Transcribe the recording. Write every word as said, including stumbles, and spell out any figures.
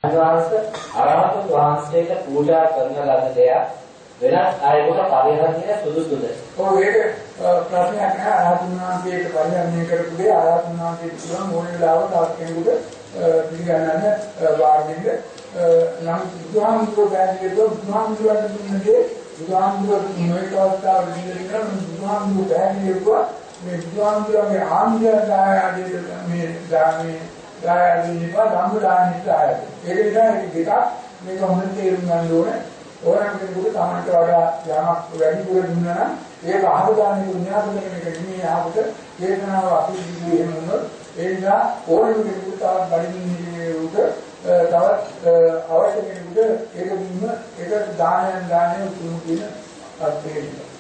අරහත් වහන්සේට පූජා කරන ලද දෙයක් වෙනත් අයෙකුට පරිහරණය සුදුසුද? ඔව් ඒක ප්‍රශ්නයක් නෑ. අරහත් වහන්සේට පරිහරණය කරපු දේ අරහත් වහන්සේට පුළුවන් ඕන වෙලාවක තවත් කෙනෙකුට පිළිගන්නන්න වාර්ණින්ද නම් බුදුහාමුදුරුවෝ පැහැදිලිව බුදුහාමුදුරුවන්ට දුන්නේ බුදුහාමුදුරුවෝ නොයෙක් අවස්ථාවල දීලා බුදුහාමුදුරුවෝ පැහැදිලිව මේ බුදුහාමුදුරුවන්ගේ ආන්දරය මේ ධාමේ ධායනිපා ධම්මදානිට ආයත. ඒක නිසා ඒක දෙකක් මේක හොඳට තේරුම් ගන්න ඕනේ. ඕනෑම කෙනෙකුට තමන්ට වඩා යමක් වැඩිපුර දුන්නා නම් ඒක අහදාන්නේ විඤ්ඤාණ කරන එක නෙමෙයි ආපත චේතනාව අපිරිසිදු එහෙම වුණොත් ඒ නිසා ඕනෑම කෙනෙකුට තවත් බඩගින්නේ උට තවත් අවශ්‍ය කෙනෙකුට ඒක දුන්න ඒක දානයන් දානය උතුම් කියන අර්ථයෙන්